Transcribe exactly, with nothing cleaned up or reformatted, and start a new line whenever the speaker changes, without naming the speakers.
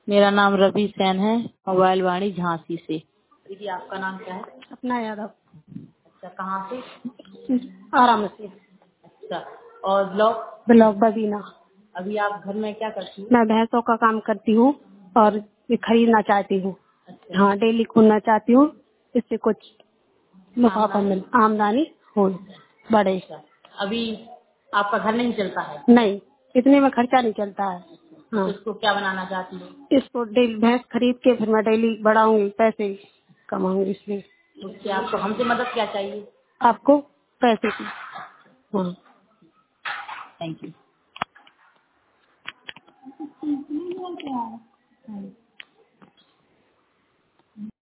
मेरा नाम रवि सेन है, मोबाइल वाणी झांसी से। दीदी आपका नाम क्या है?
अपना यादव।
अच्छा, कहाँ से?
आराम से।
अच्छा, और ब्लॉक?
ब्लॉक बबीना।
अभी आप घर में क्या करती हूँ?
मैं भैंसों का काम करती हूँ और ये खरीदना चाहती हूँ।
अच्छा।
हाँ, डेली खोलना चाहती हूँ, इससे कुछ मुनाफा मिल, आमदनी हो बढ़े।
अच्छा, अभी आपका घर नहीं चलता है?
नहीं, इतने में खर्चा नहीं चलता है। हाँ।
तो इसको क्या बनाना चाहती हूँ?
इसको डेली भैंस खरीद के फिर मैं डेली बढ़ाऊंगी, पैसे कमाऊंगी। इसलिए
उससे आपको हमसे मदद क्या चाहिए?
आपको पैसे की। हाँ,
थैंक यू।